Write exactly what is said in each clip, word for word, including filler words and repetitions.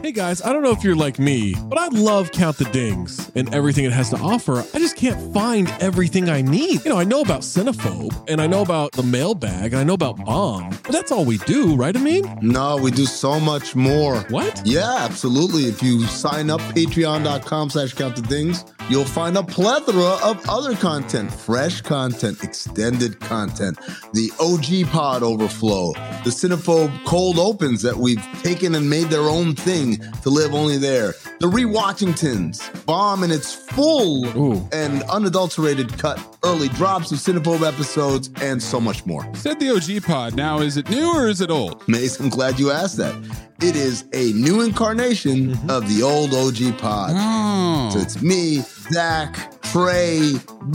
Hey guys, I don't know if you're like me, but I love Count the Dings and everything it has to offer. I just can't find everything I need. You know, I know about Cinephobe, and I know about the mailbag, and I know about Bomb, but that's all we do, right, Amin? No, we do so much more. What? Yeah, absolutely. If you sign up, patreon.com slash count the dings, you'll find a plethora of other content, fresh content, extended content, the O G Pod Overflow, the Cinephobe Cold Opens that we've taken and made their own thing to live only there, the Rewatchingtons, Bomb in its full Ooh. and unadulterated cut, early drops of Cinephobe episodes, and so much more. Said the O G Pod. Now, is it new or is it old? Mace, I'm glad you asked that. It is a new incarnation mm-hmm. of the old O G Pod. Oh. So it's me, Zach, Trey,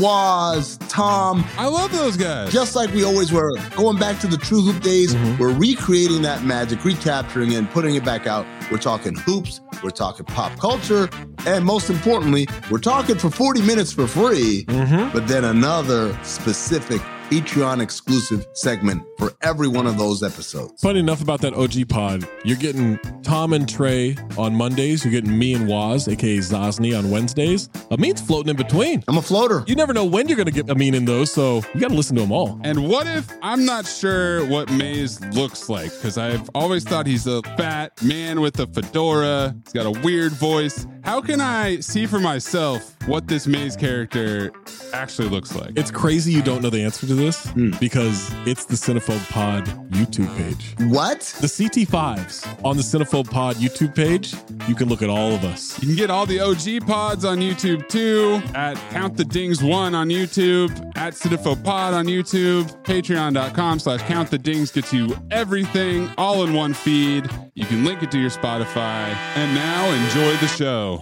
Waz, Tom. I love those guys. Just like we always were. Going back to the True Hoop days, mm-hmm. we're recreating that magic, recapturing it, and putting it back out. We're talking hoops, we're talking pop culture, and most importantly, we're talking for forty minutes for free, mm-hmm. but then another specific Patreon exclusive segment for every one of those episodes. Funny enough about that O G Pod, you're getting Tom and Trey on Mondays. You're getting me and Waz, aka Zosny, on Wednesdays. Amin's floating in between. I'm a floater. You never know when you're going to get Amin in those, so you got to listen to them all. And what if I'm not sure what Maze looks like? Because I've always thought he's a fat man with a fedora. He's got a weird voice. How can I see for myself what this Maze character actually looks like? It's crazy you don't know the answer to this mm. because it's the Cinephobe Pod YouTube page. What? The C T fives on the Cinephobe Pod YouTube page. You can look at all of us. You can get all the O G pods on YouTube too, at Count the Dings one on YouTube, at Cinephobe Pod on YouTube, patreon.com slash Count the Dings gets you everything all in one feed. You can link it to your Spotify. And now enjoy the show.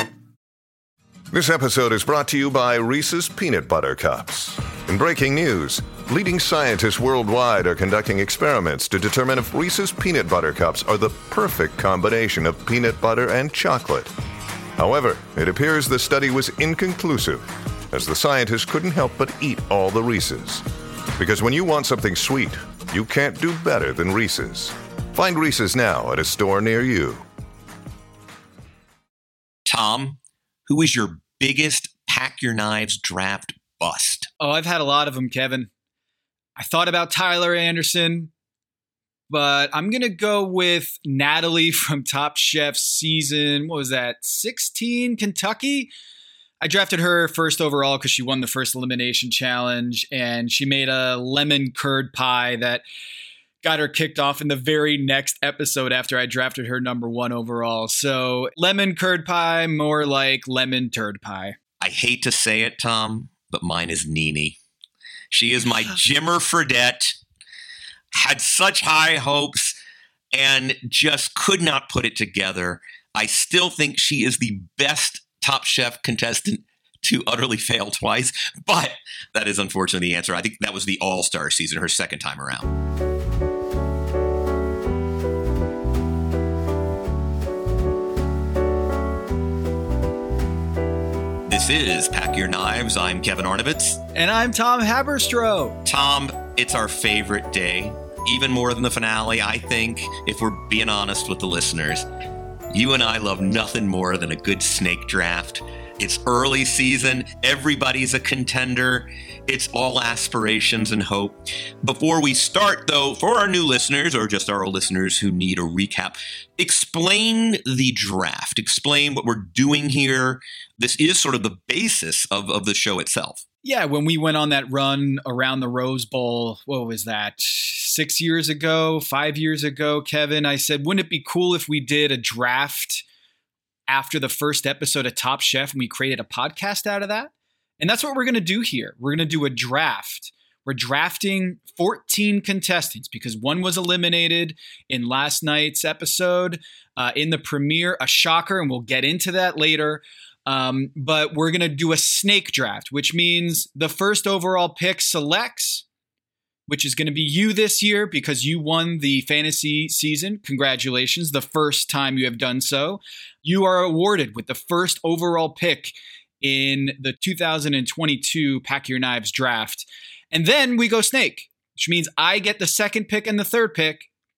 This episode is brought to you by Reese's Peanut Butter Cups. In breaking news, leading scientists worldwide are conducting experiments to determine if Reese's Peanut Butter Cups are the perfect combination of peanut butter and chocolate. However, it appears the study was inconclusive, as the scientists couldn't help but eat all the Reese's. Because when you want something sweet, you can't do better than Reese's. Find Reese's now at a store near you. Tom, who is your biggest Pack Your Knives draft bust? Oh, I've had a lot of them, Kevin. I thought about Tyler Anderson, but I'm going to go with Natalie from Top Chef season, what was that, sixteen, Kentucky? I drafted her first overall because she won the first elimination challenge, and she made a lemon curd pie that got her kicked off in the very next episode after I drafted her number one overall. So lemon curd pie, more like lemon turd pie. I hate to say it, Tom, but mine is Nene. She is my Jimmer Fredette. Had such high hopes and just could not put it together. I still think she is the best Top Chef contestant to utterly fail twice, but that is unfortunately the answer. I think that was the All-Star season, her second time around. This is Pack Your Knives. I'm Kevin Arnovitz. And I'm Tom Haberstroh. Tom, it's our favorite day, even more than the finale, I think, if we're being honest with the listeners. You and I love nothing more than a good snake draft. It's early season. Everybody's a contender. It's all aspirations and hope. Before we start, though, for our new listeners or just our old listeners who need a recap, explain the draft. Explain what we're doing here. This is sort of the basis of, of the show itself. Yeah, when we went on that run around the Rose Bowl, what was that, six years ago, five years ago, Kevin, I said, wouldn't it be cool if we did a draft after the first episode of Top Chef and we created a podcast out of that? And that's what we're going to do here. We're going to do a draft. We're drafting fourteen contestants because one was eliminated in last night's episode uh, in the premiere, a shocker, and we'll get into that later. Um, but we're going to do a snake draft, which means the first overall pick selects, which is going to be you this year because you won the fantasy season. Congratulations. The first time you have done so. You are awarded with the first overall pick in the two thousand twenty-two Pack Your Knives draft. And then we go snake, which means I get the second pick and the third pick,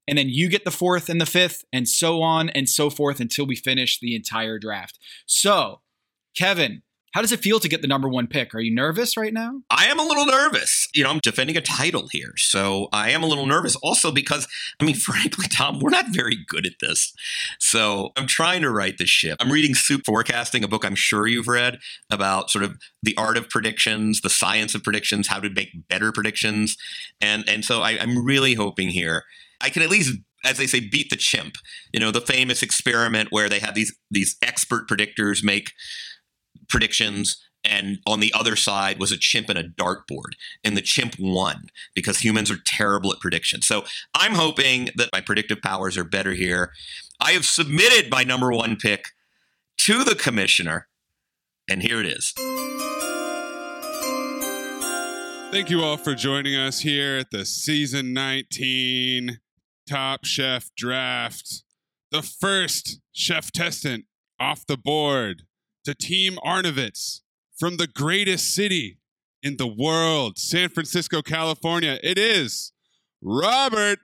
and then you get the fourth and the fifth, and so on and so forth until we finish the entire draft. So, Kevin, how does it feel to get the number one pick? Are you nervous right now? I am a little nervous. You know, I'm defending a title here. So I am a little nervous also because, I mean, frankly, Tom, we're not very good at this. So I'm trying to right the ship. I'm reading Soup Forecasting, a book I'm sure you've read about sort of the art of predictions, the science of predictions, how to make better predictions. And, and so I, I'm really hoping here I can at least, as they say, beat the chimp. You know, the famous experiment where they had these these expert predictors make predictions, and on the other side was a chimp and a dartboard, and the chimp won because humans are terrible at predictions. So I'm hoping that my predictive powers are better here. I have submitted my number one pick to the commissioner, and here it is. Thank you all for joining us here at the season nineteen Top Chef Draft. The first chef testant off the board to Team Arnovitz from the greatest city in the world, San Francisco, California. It is Robert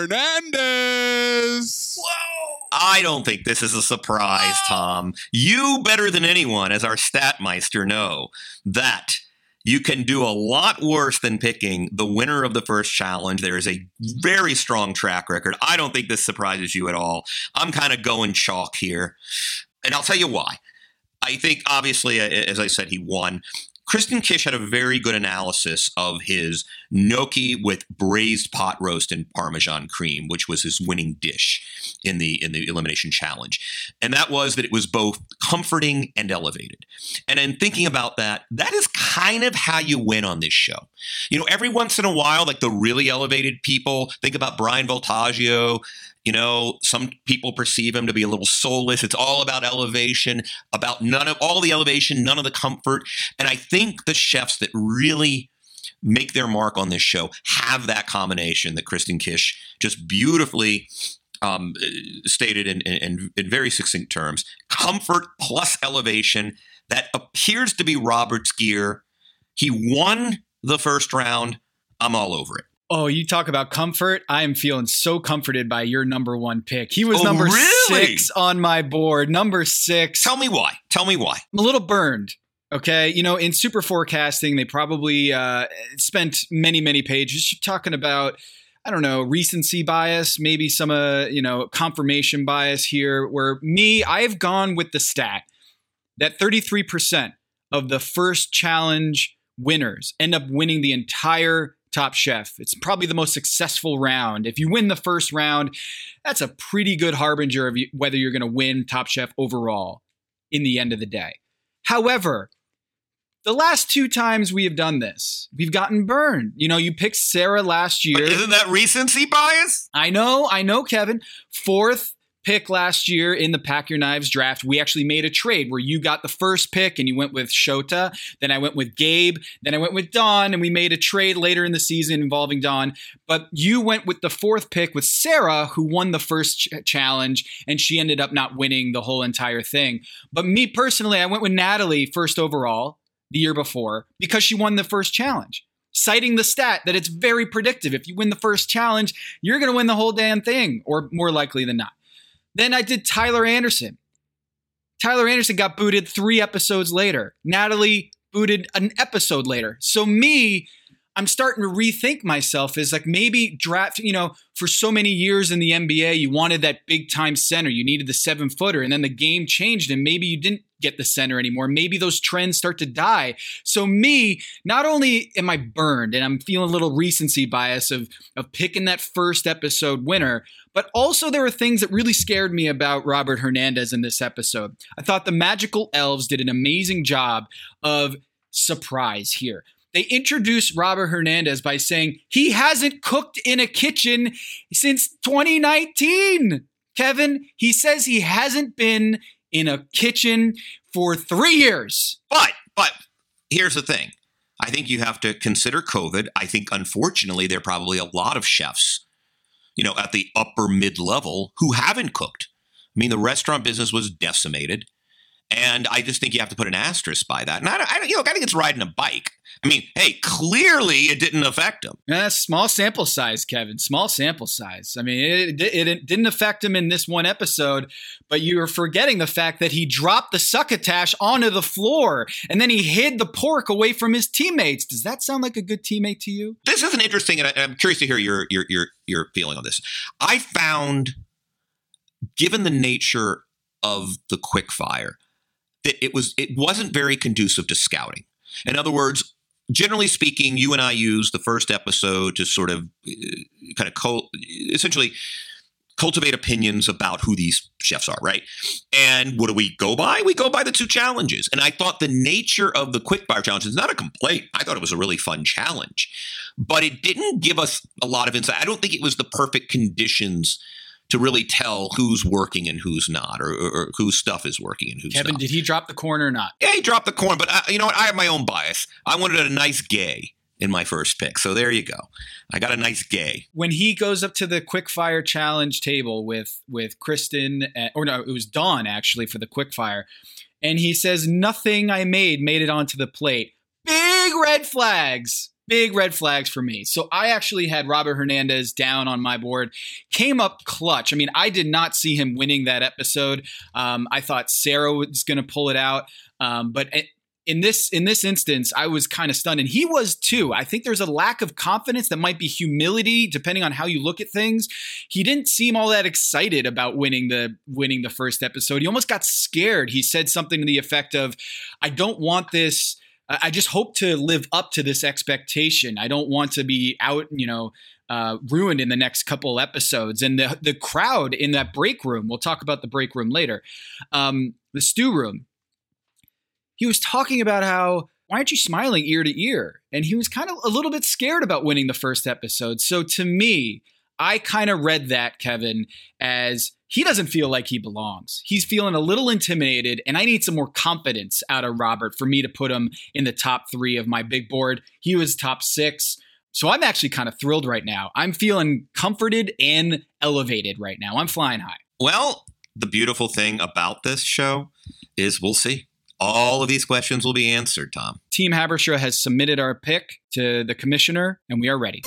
Hernandez. Whoa! I don't think this is a surprise, Tom. You better than anyone, as our Statmeister, know that you can do a lot worse than picking the winner of the first challenge. There is a very strong track record. I don't think this surprises you at all. I'm kind of going chalk here, and I'll tell you why. I think, obviously, as I said, he won. Kristen Kish had a very good analysis of his gnocchi with braised pot roast and Parmesan cream, which was his winning dish in the in the elimination challenge. And that was that it was both comforting and elevated. And in thinking about that, that is kind of how you win on this show. You know, every once in a while, like the really elevated people, think about Brian Voltaggio. You know, some people perceive him to be a little soulless. It's all about elevation, about none of all the elevation, none of the comfort. And I think the chefs that really make their mark on this show have that combination that Kristen Kish just beautifully um, stated in, in, in very succinct terms. Comfort plus elevation. That appears to be Robert's gear. He won the first round. I'm all over it. Oh, you talk about comfort. I am feeling so comforted by your number one pick. He was oh, number really? six on my board. Number six. Tell me why. Tell me why. I'm a little burned. Okay. You know, in Super Forecasting, they probably uh, spent many, many pages talking about, I don't know, recency bias, maybe some, uh, you know, confirmation bias here, where me, I've gone with the stat that thirty-three percent of the first challenge winners end up winning the entire Top Chef. It's probably the most successful round. If you win the first round, that's a pretty good harbinger of whether you're going to win Top Chef overall in the end of the day. However, the last two times we have done this, we've gotten burned. You know, you picked Sarah last year. But isn't that recency bias? I know, I know, Kevin. Fourth pick last year in the Pack Your Knives draft, we actually made a trade where you got the first pick and you went with Shota. Then I went with Gabe. Then I went with Dawn, and we made a trade later in the season involving Dawn. But you went with the fourth pick with Sarah, who won the first ch- challenge, and she ended up not winning the whole entire thing. But me personally, I went with Natalie first overall the year before because she won the first challenge, citing the stat that it's very predictive. If you win the first challenge, you're going to win the whole damn thing, or more likely than not. Then I did Tyler Anderson. Tyler Anderson got booted three episodes later. Natalie booted an episode later. So me, I'm starting to rethink myself as like maybe draft, you know, for so many years in the N B A, you wanted that big time center. You needed the seven footer, and then the game changed and maybe you didn't get the center anymore. Maybe those trends start to die. So me, not only am I burned and I'm feeling a little recency bias of, of picking that first episode winner, but also there were things that really scared me about Robert Hernandez in this episode. I thought the Magical Elves did an amazing job of surprise here. They introduced Robert Hernandez by saying he hasn't cooked in a kitchen since twenty nineteen. Kevin, he says he hasn't been in a kitchen for three years. But, but here's the thing. I think you have to consider COVID. I think, unfortunately, there are probably a lot of chefs, you know, at the upper mid-level who haven't cooked. I mean, the restaurant business was decimated. And I just think you have to put an asterisk by that. And I, I, you know, I think it's riding a bike. I mean, hey, clearly it didn't affect him. Yeah, small sample size, Kevin. Small sample size. I mean, it, it, it didn't affect him in this one episode, but you're forgetting the fact that he dropped the succotash onto the floor and then he hid the pork away from his teammates. Does that sound like a good teammate to you? This is an interesting, and I'm curious to hear your your your your feeling on this. I found, given the nature of the quick fire, that it was it wasn't very conducive to scouting. In other words, generally speaking, you and I use the first episode to sort of uh, kind of cult, essentially cultivate opinions about who these chefs are, right? And what do we go by? We go by the two challenges. And I thought the nature of the quickfire challenge is not a complaint. I thought it was a really fun challenge, but it didn't give us a lot of insight. I don't think it was the perfect conditions to really tell who's working and who's not, or, or, or whose stuff is working and who's Kevin, not. did he drop the corn or not? Yeah, he dropped the corn, but I, you know what? I have my own bias. I wanted a nice gay in my first pick. So there you go. I got a nice gay. When he goes up to the quickfire challenge table with, with Kristen, uh, or no, it was Dawn actually for the quickfire, and he says, nothing I made made it onto the plate. Big red flags. Big red flags for me. So I actually had Robert Hernandez down on my board. Came up clutch. I mean, I did not see him winning that episode. Um, I thought Sarah was going to pull it out. Um, but in this in this instance, I was kind of stunned. And he was too. I think there's a lack of confidence that might be humility, depending on how you look at things. He didn't seem all that excited about winning the winning the first episode. He almost got scared. He said something to the effect of, I don't want this. I just hope to live up to this expectation. I don't want to be out, you know, uh, ruined in the next couple episodes. And the the crowd in that break room, we'll talk about the break room later, um, the stew room, he was talking about how, why aren't you smiling ear to ear? And he was kind of a little bit scared about winning the first episode. So to me, I kind of read that, Kevin, as he doesn't feel like he belongs. He's feeling a little intimidated, and I need some more confidence out of Robert for me to put him in the top three of my big board. He was top six. So I'm actually kind of thrilled right now. I'm feeling comforted and elevated right now. I'm flying high. Well, the beautiful thing about this show is we'll see. All of these questions will be answered, Tom. Team Haberstra has submitted our pick to the commissioner, and we are ready.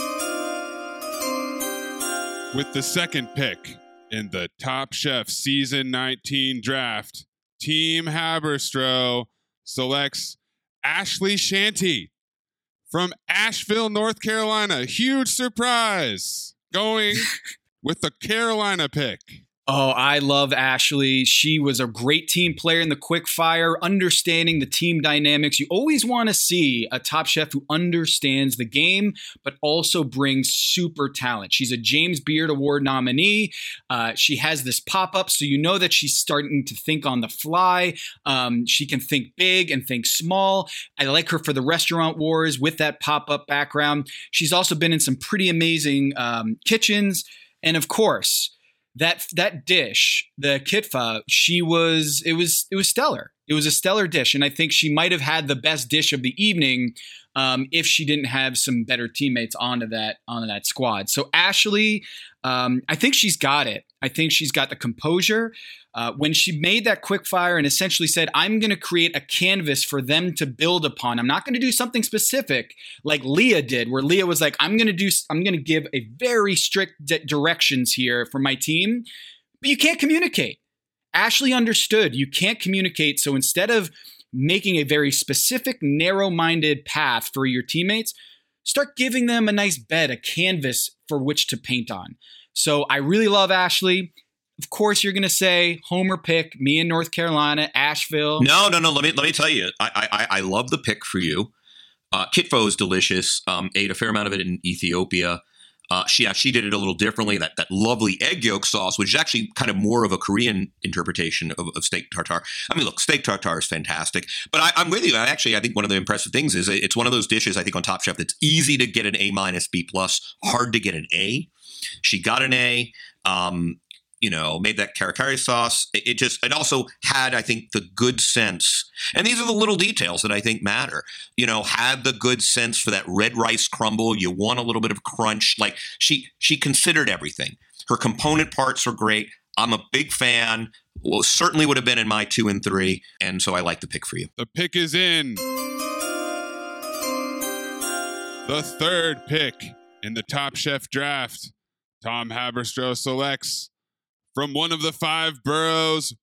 With the second pick in the Top Chef Season nineteen draft, Team Haberstra selects Ashley Shanty from Asheville, North Carolina. Huge surprise. Going with the Carolina pick. Oh, I love Ashley. She was a great team player in the quick fire, understanding the team dynamics. You always want to see a top chef who understands the game, but also brings super talent. She's a James Beard Award nominee. Uh, she has this pop-up, so you know that she's starting to think on the fly. Um, she can think big and think small. I like her for the Restaurant Wars with that pop-up background. She's also been in some pretty amazing um, kitchens. And of course, That that dish, the kitfa, she was it was it was stellar. It was a stellar dish, and I think she might have had the best dish of the evening um, if she didn't have some better teammates onto that onto that squad. So Ashley, um, I think she's got it. I think she's got the composure. Uh, when she made that quick fire and essentially said, I'm going to create a canvas for them to build upon. I'm not going to do something specific like Leah did, where Leah was like, I'm going to do, I'm going to give a very strict di- directions here for my team, but you can't communicate. Ashley understood you can't communicate. So instead of making a very specific, narrow-minded path for your teammates, start giving them a nice bed, a canvas for which to paint on. So I really love Ashley. Of course, you're going to say Homer pick, me in North Carolina, Asheville. No, no, no. Let me let me tell you. I I, I love the pick for you. Uh, Kitfo is delicious. Um, ate a fair amount of it in Ethiopia. Uh, she she did it a little differently. That that lovely egg yolk sauce, which is actually kind of more of a Korean interpretation of, of steak tartare. I mean, look, steak tartare is fantastic. But I, I'm with you. I actually, I think one of the impressive things is it's one of those dishes, I think, on Top Chef that's easy to get an A minus, B plus, hard to get an A. She got an A. Um, you know, made that karikari sauce. It, it just, it also had, I think, the good sense. And these are the little details that I think matter. You know, had the good sense for that red rice crumble. You want a little bit of crunch. Like she, she considered everything. Her component parts are great. I'm a big fan. Well, certainly would have been in my two and three. And so I like the pick for you. The pick is in. The third pick in the Top Chef draft. Tom Haberstroh selects from one of the five boroughs,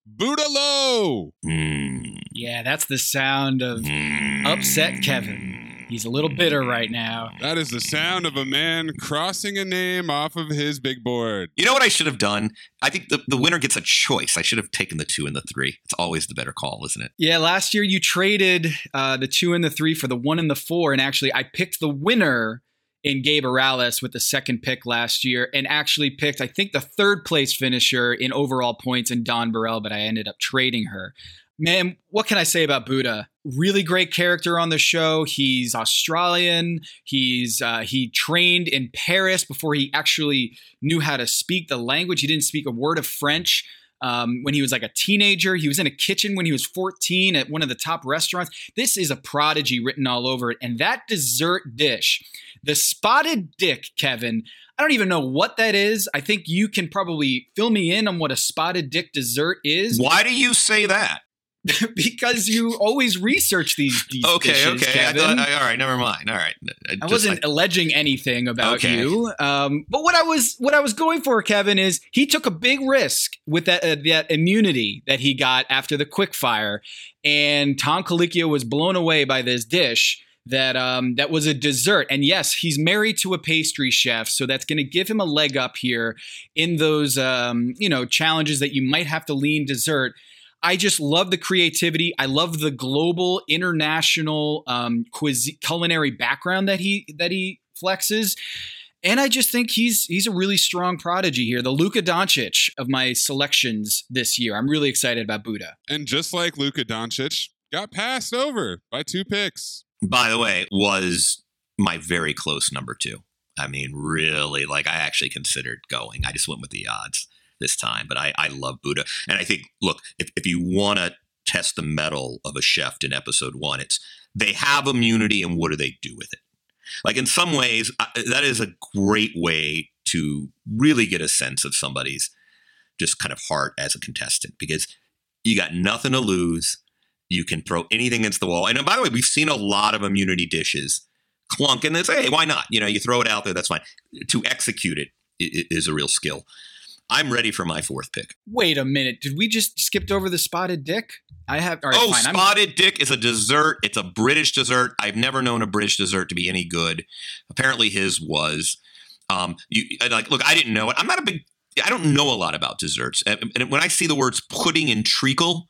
Budalo. Mm. Yeah, that's the sound of Mm. upset Kevin. He's a little bitter right now. That is the sound of a man crossing a name off of his big board. You know what I should have done? I think the, the winner gets a choice. I should have taken the two and the three. It's always the better call, isn't it? Yeah, last year you traded uh, the two and the three for the one and the four. And actually, I picked the winner in Gabe Morales with the second pick last year and actually picked, I think, the third place finisher in overall points in Dawn Burrell, but I ended up trading her. Man, what can I say about Buddha? Really great character on the show. He's Australian. He's uh, he trained in Paris before he actually knew how to speak the language. He didn't speak a word of French um, when he was like a teenager. He was in a kitchen when he was fourteen at one of the top restaurants. This is a prodigy written all over it. And that dessert dish, the spotted dick, Kevin, I don't even know what that is. I think you can probably fill me in on what a spotted dick dessert is. Why do you say that? Because you always research these, these okay, dishes, okay. Kevin. I thought, I, all right, never mind. All right. I, I just, wasn't I, alleging anything about Okay. you, um, but what I was what I was going for, Kevin, is he took a big risk with that uh, that immunity that he got after the quick fire, and Tom Colicchio was blown away by this dish that um, that was a dessert. And yes, he's married to a pastry chef, so that's going to give him a leg up here in those um, you know challenges that you might have to lean dessert. I just love the creativity. I love the global, international um, cuisine, culinary background that he that he flexes, and I just think he's he's a really strong prodigy here. The Luka Doncic of my selections this year. I'm really excited about Buddha. And just like Luka Doncic, got passed over by two picks. by the way, was my very close number two. I mean, really, like I actually considered going. I just went with the odds this time, but I, I love Buddha. And I think, look, if, if you want to test the mettle of a chef in episode one, it's they have immunity and what do they do with it? Like in some ways, uh, that is a great way to really get a sense of somebody's just kind of heart as a contestant, because you got nothing to lose. You can throw anything against the wall. And by the way, we've seen a lot of immunity dishes clunk and they say, hey, why not? You know, you throw it out there, that's fine. To execute it is a real skill. I'm ready for my fourth pick. Wait a minute. Did we just skipped over the spotted dick? I have. All right, oh, fine. spotted I'm- dick is a dessert. It's a British dessert. I've never known a British dessert to be any good. Apparently his was. Um, you like, look, I didn't know it. I'm not a big, I don't know a lot about desserts. And, and when I see the words pudding and treacle,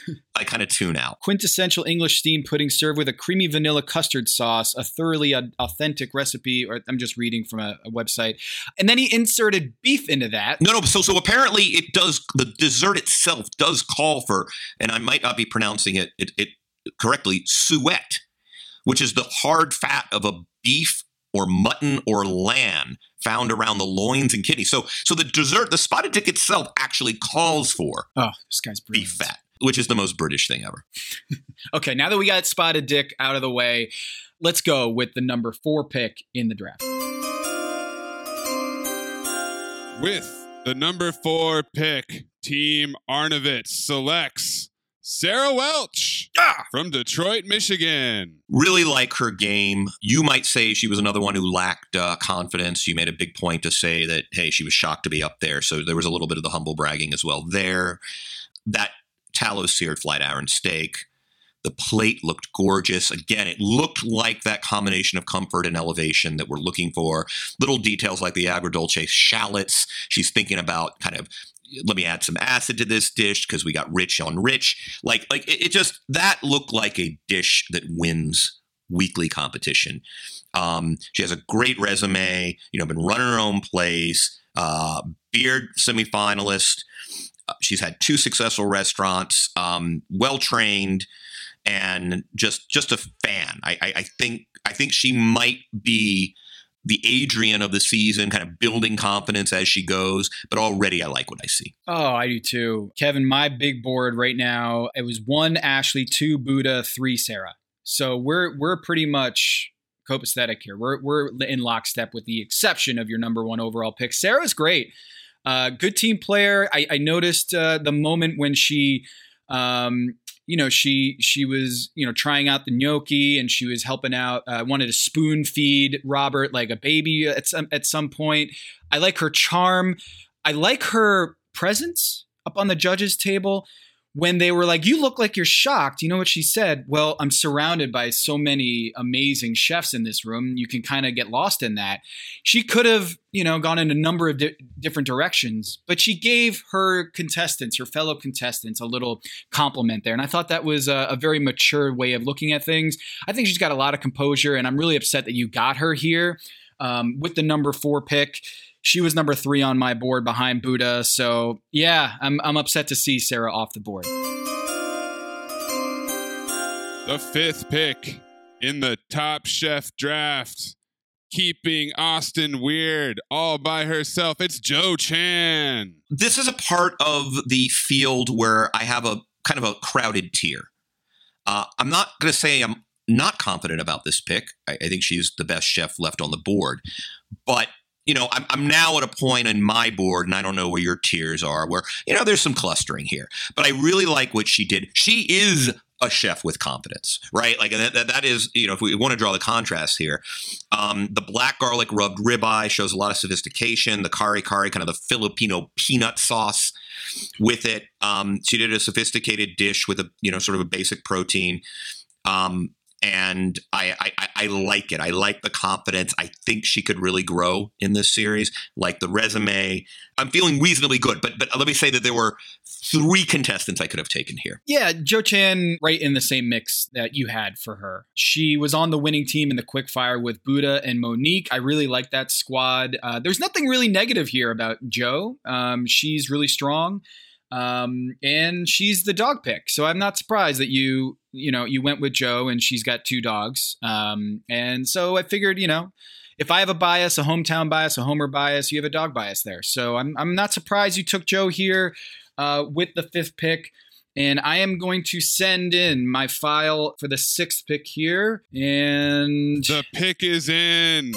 I kind of tune out. Quintessential English steamed pudding served with a creamy vanilla custard sauce, a thoroughly uh, authentic recipe, or I'm just reading from a, a website. And then he inserted beef into that. No, no. So, so apparently it does, the dessert itself does call for, and I might not be pronouncing it, it, it correctly, suet, which is the hard fat of a beef or mutton or lamb found around the loins and kidneys. So, so the dessert, the spotted dick itself actually calls for Oh, this guy's brilliant. beef fat, which is the most British thing ever. Okay, now that we got spotted dick out of the way, let's go with the number four pick in the draft. With the number four pick, Team Arnovitz selects Sarah Welch ah! from Detroit, Michigan. Really like her game. You might say she was another one who lacked uh, confidence. You made a big point to say that, hey, she was shocked to be up there. So there was a little bit of the humble bragging as well there. That tallow seared flat iron steak. The plate looked gorgeous. Again, it looked like that combination of comfort and elevation that we're looking for. Little details like the agrodolce shallots. She's thinking about kind of, let me add some acid to this dish because we got rich on rich. Like, like it, it just, that looked like a dish that wins weekly competition. Um, she has a great resume, you know, been running her own place, uh, Beard semifinalist. Uh, she's had two successful restaurants, um, well-trained, and just, just a fan. I, I, I think, I think she might be the Adrian of the season, kind of building confidence as she goes. But already I like what I see. Oh, I do too. Kevin, my big board right now, it was one Ashley, two Buddha, three Sarah. So we're we're pretty much copacetic here. We're we're in lockstep with the exception of your number one overall pick. Sarah's great. Uh, good team player. I, I noticed uh, the moment when she, um, you know, she she was, you know, trying out the gnocchi and she was helping out, uh, wanted to spoon feed Robert like a baby at some, at some point. I like her charm. I like her presence up on the judges' table. When they were like, you look like you're shocked, you know what she said? Well, I'm surrounded by so many amazing chefs in this room. You can kind of get lost in that. She could have, you know, gone in a number of di- different directions, but she gave her contestants, her fellow contestants, a little compliment there. And I thought that was a, a very mature way of looking at things. I think she's got a lot of composure, and I'm really upset that you got her here um, with the number four pick. She was number three on my board behind Buddha. So yeah, I'm I'm upset to see Sarah off the board. The fifth pick in the Top Chef draft, keeping Austin weird all by herself. It's Joe Chan. This is a part of the field where I have a kind of a crowded tier. Uh, I'm not going to say I'm not confident about this pick. I, I think she's the best chef left on the board, but you know, I'm, I'm now at a point in my board, and I don't know where your tiers are, where, you know, there's some clustering here. But I really like what she did. She is a chef with confidence, right? Like that, that, that is, you know, if we want to draw the contrast here, um, the black garlic rubbed ribeye shows a lot of sophistication. The kare kare, kind of the Filipino peanut sauce with it. Um, she did a sophisticated dish with a, you know, sort of a basic protein. Um, And I, I I like it. I like the confidence. I think she could really grow in this series. Like the resume, I'm feeling reasonably good. But but let me say that there were three contestants I could have taken here. Yeah, Joe Chan, right in the same mix that you had for her. She was on the winning team in the quickfire with Buddha and Monique. I really like that squad. Uh, there's nothing really negative here about Joe. Um, she's really strong. Um, and she's the dog pick. So I'm not surprised that you, you know, you went with Joe and she's got two dogs. Um, and so I figured, you know, if I have a bias, a hometown bias, a homer bias, you have a dog bias there. So I'm, I'm not surprised you took Joe here, uh, with the fifth pick. And I am going to send in my file for the sixth pick here. And the pick is in.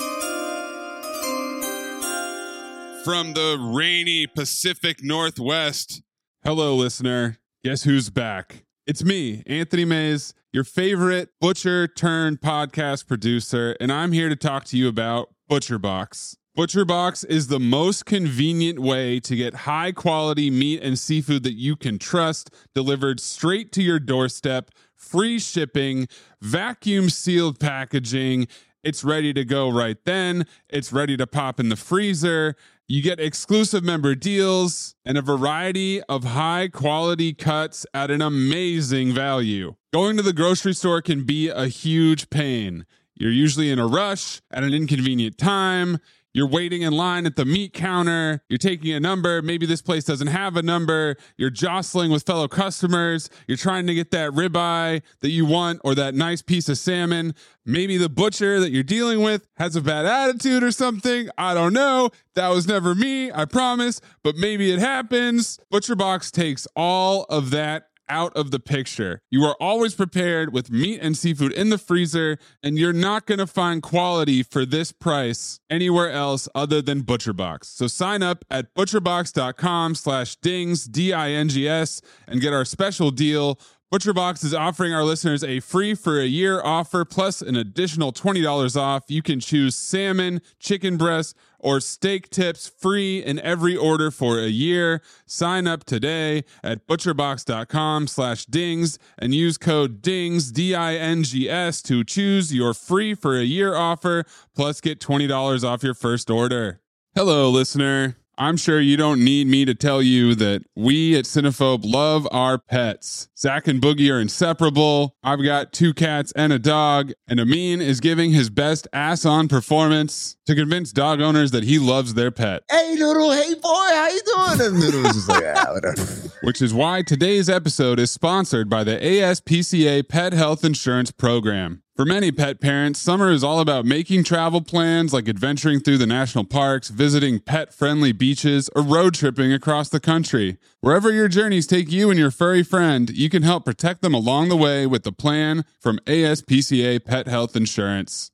From the rainy Pacific Northwest. Hello, listener. Guess who's back? It's me, Anthony Mays, your favorite butcher turned podcast producer, and I'm here to talk to you about ButcherBox. ButcherBox is the most convenient way to get high quality meat and seafood that you can trust, delivered straight to your doorstep, free shipping, vacuum sealed packaging. It's ready to go right then. It's ready to pop in the freezer. You get exclusive member deals and a variety of high quality cuts at an amazing value. Going to the grocery store can be a huge pain. You're usually in a rush at an inconvenient time. You're waiting in line at the meat counter. You're taking a number. Maybe this place doesn't have a number. You're jostling with fellow customers. You're trying to get that ribeye that you want or that nice piece of salmon. Maybe the butcher that you're dealing with has a bad attitude or something. I don't know. That was never me, I promise. But maybe it happens. ButcherBox takes all of that out of the picture. You are always prepared with meat and seafood in the freezer, and you're not going to find quality for this price anywhere else other than ButcherBox. So sign up at butcherbox.com slash dings, D I N G S, and get our special deal. ButcherBox is offering our listeners a free for a year offer plus an additional twenty dollars off. You can choose salmon, chicken breast, or steak tips free in every order for a year. Sign up today at butcherbox.com slash dings and use code DINGS, D I N G S, to choose your free for a year offer plus get twenty dollars off your first order. Hello, listener. I'm sure you don't need me to tell you that we at Cinephobe love our pets. Zach and Boogie are inseparable. I've got two cats and a dog, and Amin is giving his best ass-on performance to convince dog owners that he loves their pet. Hey, Noodle. Hey, boy. How you doing? And Noodle was just like, ah, whatever. Which is why today's episode is sponsored by the A S P C A Pet Health Insurance Program. For many pet parents, summer is all about making travel plans like adventuring through the national parks, visiting pet-friendly beaches, or road tripping across the country. Wherever your journeys take you and your furry friend, you can help protect them along the way with the plan from A S P C A Pet Health Insurance.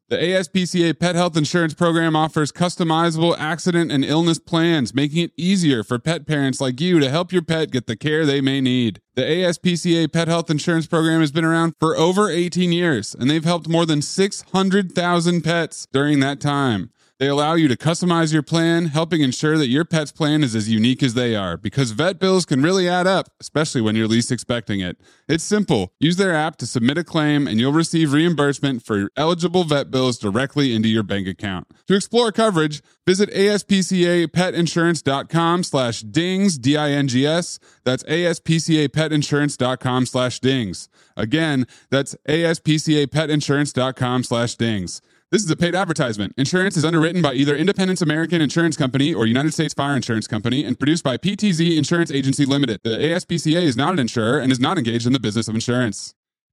The A S P C A Pet Health Insurance Program offers customizable accident and illness plans, making it easier for pet parents like you to help your pet get the care they may need. The A S P C A Pet Health Insurance Program has been around for over eighteen years, and they've helped more than six hundred thousand pets during that time. They allow you to customize your plan, helping ensure that your pet's plan is as unique as they are, because vet bills can really add up, especially when you're least expecting it. It's simple. Use their app to submit a claim, and you'll receive reimbursement for eligible vet bills directly into your bank account. To explore coverage, visit aspcapetinsurance.com slash dings, D I N G S. That's aspcapetinsurance.com slash dings. Again, that's aspcapetinsurance.com slash dings. This is a paid advertisement. Insurance is underwritten by either Independence American Insurance Company or United States Fire Insurance Company and produced by P T Z Insurance Agency Limited. The A S P C A is not an insurer and is not engaged in the business of insurance.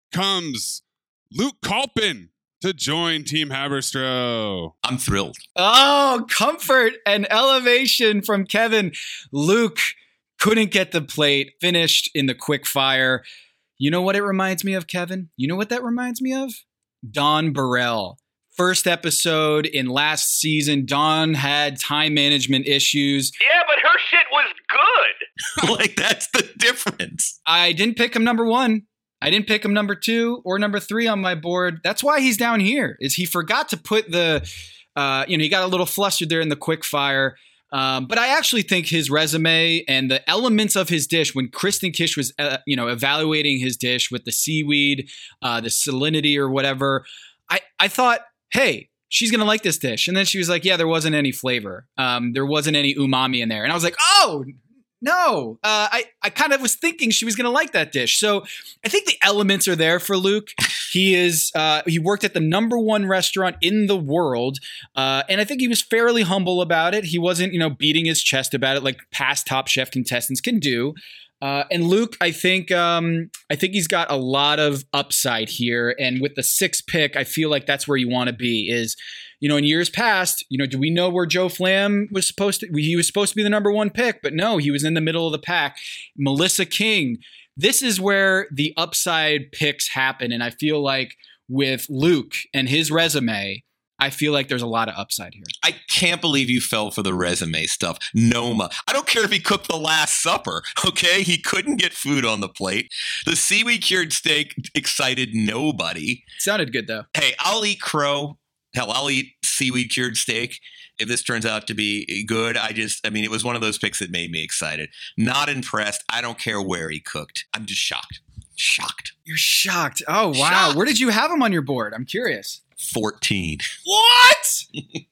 Comes Luke Colpin to join Team Haberstroh. I'm thrilled. Oh, comfort and elevation from Kevin. Luke couldn't get the plate, finished in the quick fire. You know what it reminds me of, Kevin? You know what that reminds me of? Dawn Burrell. First episode in last season, Dawn had time management issues. Yeah, but her shit was good. Like, that's the difference. I didn't pick him number one. I didn't pick him number two or number three on my board. That's why he's down here, is he forgot to put the, uh, you know, he got a little flustered there in the quick fire. Um, but I actually think his resume and the elements of his dish, when Kristen Kish was, uh, you know, evaluating his dish with the seaweed, uh, the salinity or whatever, I, I thought, hey, she's going to like this dish. And then she was like, yeah, there wasn't any flavor. Um, there wasn't any umami in there. And I was like, oh, no. Uh, I, I kind of was thinking she was going to like that dish. So I think the elements are there for Luke. He is, uh, he worked at the number one restaurant in the world. Uh, and I think he was fairly humble about it. He wasn't, you know, beating his chest about it like past Top Chef contestants can do. Uh, and Luke, I think um, I think he's got a lot of upside here. And with the sixth pick, I feel like that's where you want to be is, you know, in years past, you know, do we know where Joe Flam was supposed to, he was supposed to be the number one pick, but no, he was in the middle of the pack. Melissa King, this is where the upside picks happen. And I feel like with Luke and his resume, I feel like there's a lot of upside here. I can't believe you fell for the resume stuff. Noma. I don't care if he cooked the Last Supper, okay? He couldn't get food on the plate. The seaweed cured steak excited nobody. Sounded good, though. Hey, I'll eat crow. Hell, I'll eat seaweed cured steak if this turns out to be good. I just, I mean, it was one of those picks that made me excited. Not impressed. I don't care where he cooked. I'm just shocked. Shocked. You're shocked. Oh, wow. Shocked. Where did you have him on your board? I'm curious. fourteen. What?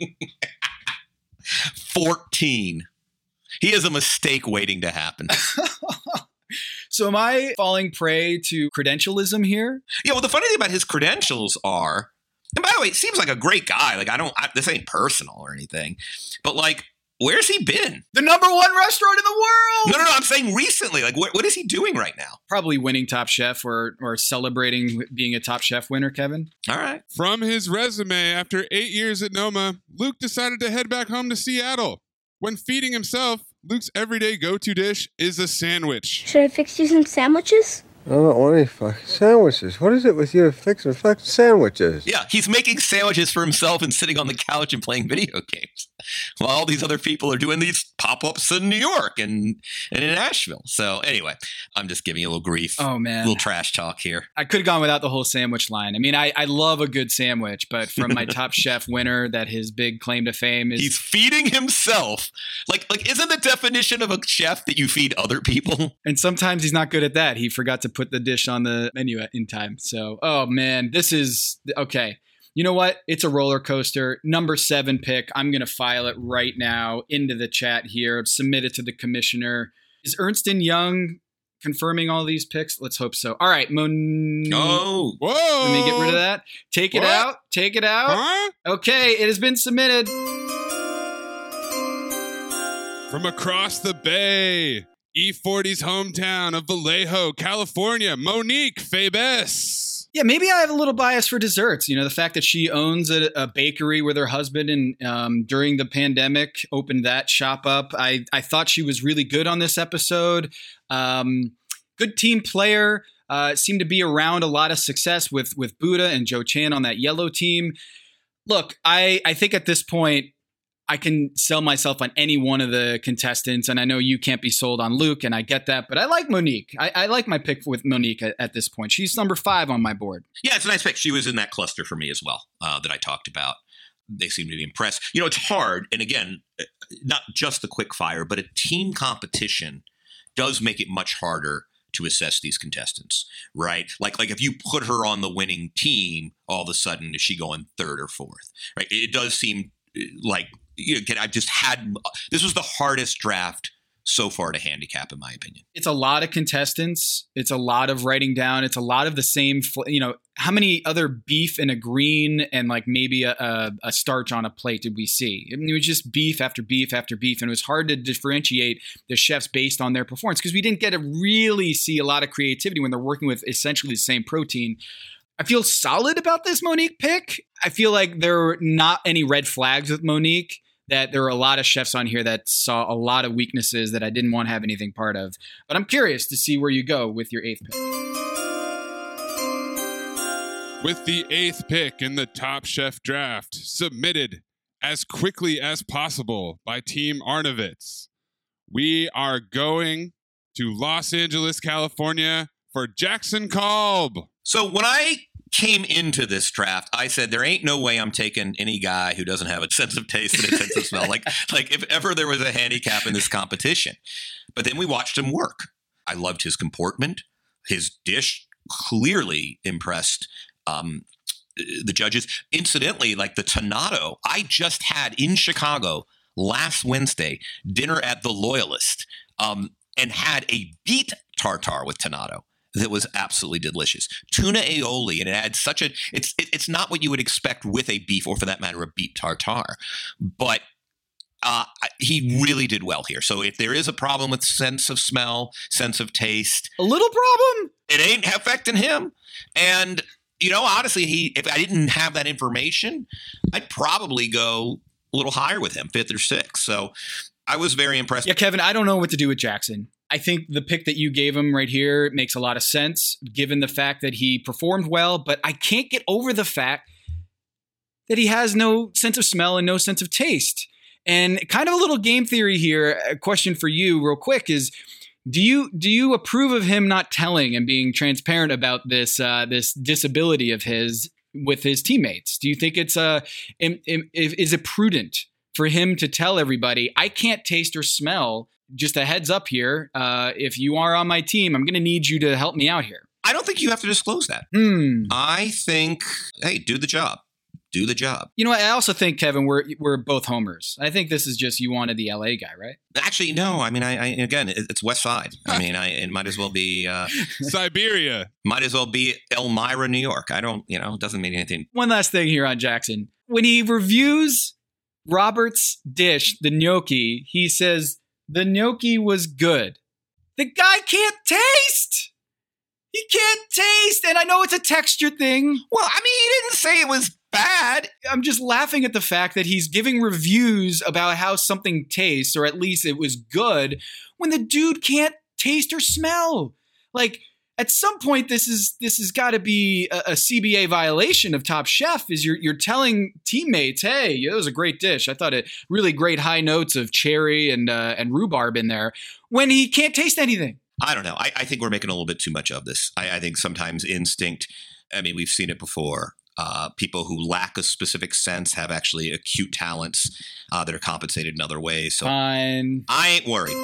fourteen. He is a mistake waiting to happen. So am I falling prey to credentialism here? Yeah, well, the funny thing about his credentials are, and by the way, he seems like a great guy. Like, I don't, I, this ain't personal or anything, but like, where's he been? The number one restaurant in the world! No, no, no, I'm saying recently. Like, what, what is he doing right now? Probably winning Top Chef or or celebrating being a Top Chef winner, Kevin. All right. From his resume, after eight years at Noma, Luke decided to head back home to Seattle. When feeding himself, Luke's everyday go-to dish is a sandwich. Should I fix you some sandwiches? I don't want any fucking sandwiches. What is it with you fixing fucking sandwiches? Yeah, he's making sandwiches for himself and sitting on the couch and playing video games while all these other people are doing these pop-ups in New York and, and in Nashville. So anyway, I'm just giving you a little grief. Oh, man. A little trash talk here. I could have gone without the whole sandwich line. I mean, I, I love a good sandwich, but from my Top Chef winner that his big claim to fame is... He's feeding himself. Like, like, isn't the definition of a chef that you feed other people? And sometimes he's not good at that. He forgot to put the dish on the menu in time. So, oh man, this is okay. You know what? It's a roller coaster. Number seven pick. I'm going to file it right now into the chat here. Submit it to the commissioner. Is Ernst and Young confirming all these picks? Let's hope so. All right, Mon. Oh, whoa! Let me get rid of that. Take it What? out. Take it out. Huh? Okay, it has been submitted. From across the bay, E forty's hometown of Vallejo, California, Monique Fabes. Yeah, maybe I have a little bias for desserts. You know, the fact that she owns a, a bakery with her husband and um, during the pandemic opened that shop up. I, I thought she was really good on this episode. Um, good team player. Uh, seemed to be around a lot of success with, with Buddha and Joe Chan on that yellow team. Look, I, I think at this point, I can sell myself on any one of the contestants, and I know you can't be sold on Luke, and I get that, but I like Monique. I, I like my pick with Monique at, at this point. She's number five on my board. Yeah, it's a nice pick. She was in that cluster for me as well uh, that I talked about. They seem to be impressed. You know, it's hard, and again, not just the quick fire, but a team competition does make it much harder to assess these contestants, right? Like, like if you put her on the winning team, all of a sudden, is she going third or fourth, right? It does seem like, you know, I've just had, this was the hardest draft so far to handicap, in my opinion. It's a lot of contestants. It's a lot of writing down. It's a lot of the same, you know, how many other beef in a green and like maybe a, a, a starch on a plate did we see? I mean, it was just beef after beef after beef. And it was hard to differentiate the chefs based on their performance because we didn't get to really see a lot of creativity when they're working with essentially the same protein. I feel solid about this Monique pick. I feel like there were not any red flags with Monique, that there were a lot of chefs on here that saw a lot of weaknesses that I didn't want to have anything part of. But I'm curious to see where you go with your eighth pick. With the eighth pick in the Top Chef draft, submitted as quickly as possible by Team Arnovitz, we are going to Los Angeles, California for Jackson Kolb. So when I came into this draft, I said there ain't no way I'm taking any guy who doesn't have a sense of taste and a sense of smell. Like, like if ever there was a handicap in this competition. But then we watched him work. I loved his comportment. His dish clearly impressed um, the judges. Incidentally, like the Tonnato, I just had in Chicago last Wednesday dinner at the Loyalist um, and had a beet tartare with Tonnato that was absolutely delicious. Tuna aioli, and it adds such a, it's it, it's not what you would expect with a beef, or for that matter, a beef tartare. But uh, he really did well here. So if there is a problem with sense of smell, sense of taste. A little problem? It ain't affecting him. And, you know, honestly, he if I didn't have that information, I'd probably go a little higher with him, fifth or sixth. So I was very impressed. Yeah, Kevin, I don't know what to do with Jackson. I think the pick that you gave him right here makes a lot of sense, given the fact that he performed well, but I can't get over the fact that he has no sense of smell and no sense of taste. And kind of a little game theory here, a question for you real quick is, do you do you approve of him not telling and being transparent about this uh, this disability of his with his teammates? Do you think it's uh, im, im, is it prudent for him to tell everybody, I can't taste or smell? Just a heads up here. Uh, if you are on my team, I'm going to need you to help me out here. I don't think you have to disclose that. Hmm. I think, hey, do the job. Do the job. You know, I also think, Kevin, we're we're both homers. I think this is just you wanted the L A guy, right? Actually, no. I mean, I, I again, it, it's West Side. I mean, I, it might as well be uh, Siberia. Might as well be Elmira, New York. I don't, you know, it doesn't mean anything. One last thing here on Jackson. When he reviews Robert's dish, the gnocchi, he says, the gnocchi was good. The guy can't taste. He can't taste. And I know it's a texture thing. Well, I mean, he didn't say it was bad. I'm just laughing at the fact that he's giving reviews about how something tastes, or at least it was good, when the dude can't taste or smell. Like, at some point, this is this has got to be a, a C B A violation of Top Chef. Is you're you're telling teammates, hey, it was a great dish. I thought it really great high notes of cherry and uh, and rhubarb in there, when he can't taste anything. I don't know. I, I think we're making a little bit too much of this. I, I think sometimes instinct. I mean, we've seen it before. Uh, people who lack a specific sense have actually acute talents uh, that are compensated in other ways. So Fine. I ain't worried.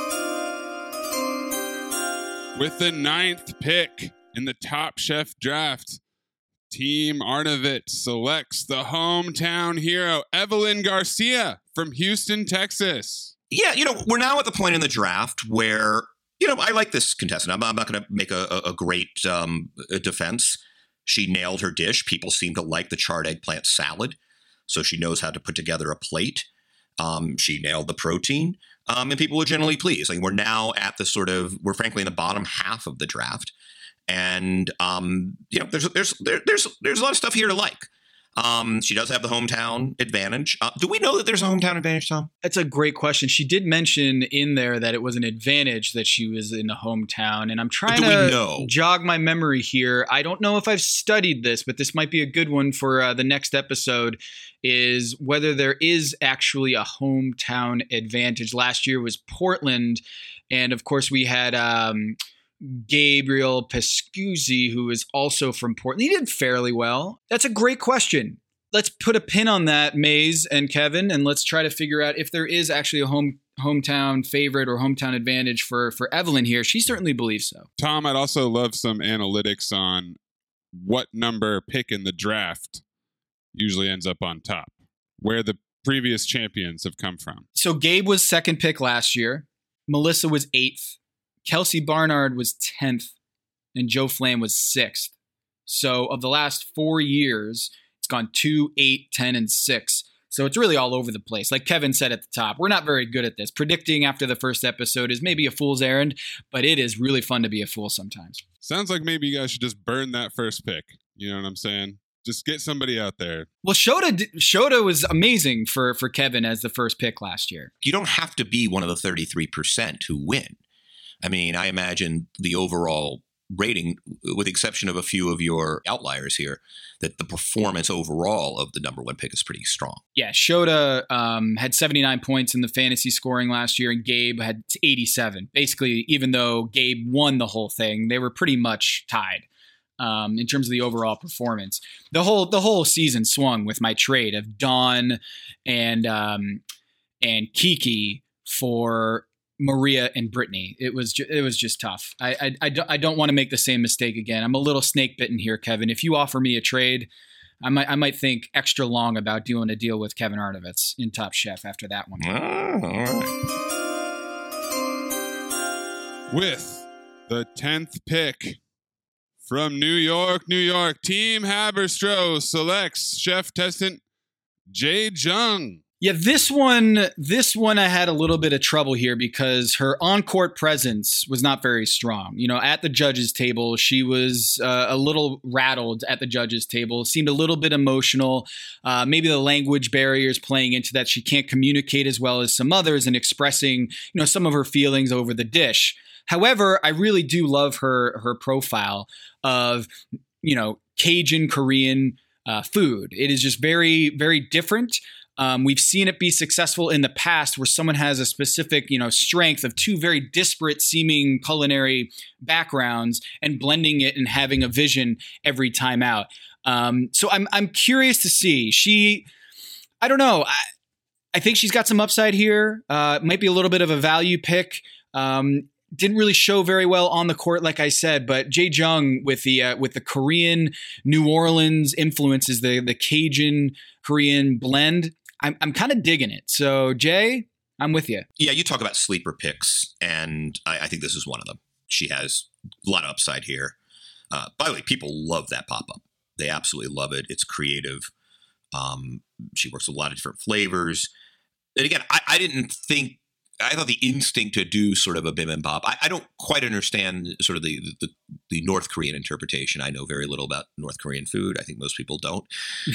With the ninth pick in the Top Chef draft, Team Arnovitz selects the hometown hero, Evelyn Garcia from Houston, Texas. Yeah, you know, we're now at the point in the draft where, you know, I like this contestant. I'm, I'm not going to make a, a great um, defense. She nailed her dish. People seem to like the charred eggplant salad, so she knows how to put together a plate. Um, she nailed the protein. Um, and people were generally pleased. Like, we're now at the sort of, we're frankly in the bottom half of the draft. And, um, you know, there's, there's, there, there's, there's a lot of stuff here to like. Um, she does have the hometown advantage. Uh, do we know that there's a hometown advantage, Tom? That's a great question. She did mention in there that it was an advantage that she was in the hometown, and I'm trying do to we know? jog my memory here. I don't know if I've studied this, but this might be a good one for uh, the next episode, is whether there is actually a hometown advantage. Last year was Portland, and of course we had um, Gabriel Pescuzzi, who is also from Portland. He did fairly well. That's a great question. Let's put a pin on that, Maze and Kevin, and let's try to figure out if there is actually a home hometown favorite or hometown advantage for, for Evelyn here. She certainly believes so. Tom, I'd also love some analytics on what number pick in the draft usually ends up on top, where the previous champions have come from. So Gabe was second pick last year. Melissa was eighth. Kelsey Barnard was tenth. And Joe Flam was sixth. So of the last four years, it's gone two, eight, ten, and six. So it's really all over the place. Like Kevin said at the top, we're not very good at this. Predicting after the first episode is maybe a fool's errand, but it is really fun to be a fool sometimes. Sounds like maybe you guys should just burn that first pick. You know what I'm saying? Just get somebody out there. Well, Shota Shota was amazing for, for Kevin as the first pick last year. You don't have to be one of the thirty-three percent who win. I mean, I imagine the overall rating, with the exception of a few of your outliers here, that the performance overall of the number one pick is pretty strong. Yeah, Shota um, had seventy-nine points in the fantasy scoring last year, and Gabe had eighty-seven. Basically, even though Gabe won the whole thing, they were pretty much tied. Um, in terms of the overall performance, the whole the whole season swung with my trade of Dawn and um, and Kiki for Maria and Brittany. It was ju- it was just tough. I I, I don't, I don't want to make the same mistake again. I'm a little snake bitten here, Kevin. If you offer me a trade, I might I might think extra long about doing a deal with Kevin Arnovitz in Top Chef after that one. Oh, all right. With the tenth pick. From New York, New York, Team Haberstroh selects chef testant Jay Jung. Yeah, this one, this one I had a little bit of trouble here because her on-court presence was not very strong. You know, at the judges' table, she was uh, a little rattled at the judges' table, seemed a little bit emotional. Uh, maybe the language barriers playing into that. She can't communicate as well as some others and expressing, you know, some of her feelings over the dish. However, I really do love her her profile of, you know, Cajun Korean uh, food. It is just very, very different. Um, we've seen it be successful in the past where someone has a specific, you know, strength of two very disparate seeming culinary backgrounds and blending it and having a vision every time out. Um, so I'm I'm curious to see. She, I don't know. I, I think she's got some upside here. Uh, might be a little bit of a value pick. Um, Didn't really show very well on the court, like I said, but Jay Jung with the uh, with the Korean New Orleans influences, the the Cajun Korean blend, I'm I'm kind of digging it. So Jay, I'm with you. Yeah, you talk about sleeper picks, and I, I think this is one of them. She has a lot of upside here. Uh, by the way, people love that pop-up. They absolutely love it. It's creative. Um, she works with a lot of different flavors. And again, I, I didn't think I thought the instinct to do sort of a bibimbap. I, I don't quite understand sort of the, the the North Korean interpretation. I know very little about North Korean food. I think most people don't.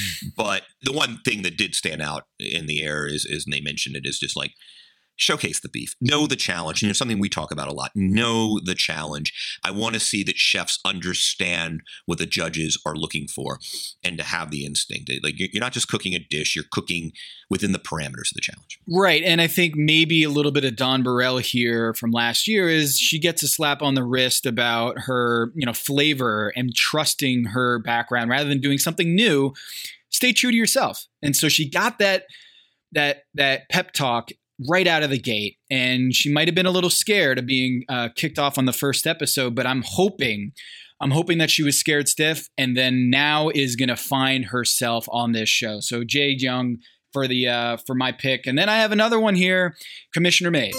But the one thing that did stand out in the air is, is and they mentioned it, is just like, showcase the beef. Know the challenge. And it's something we talk about a lot. Know the challenge. I want to see that chefs understand what the judges are looking for and to have the instinct. Like, you're not just cooking a dish, you're cooking within the parameters of the challenge. Right. And I think maybe a little bit of Dawn Burrell here from last year is she gets a slap on the wrist about her, you know, flavor and trusting her background rather than doing something new. Stay true to yourself. And so she got that, that, that pep talk right out of the gate. And she might have been a little scared of being uh, kicked off on the first episode, but I'm hoping, I'm hoping that she was scared stiff and then now is going to find herself on this show. So Jay Jung for the, uh, for my pick. And then I have another one here, Commissioner Mays.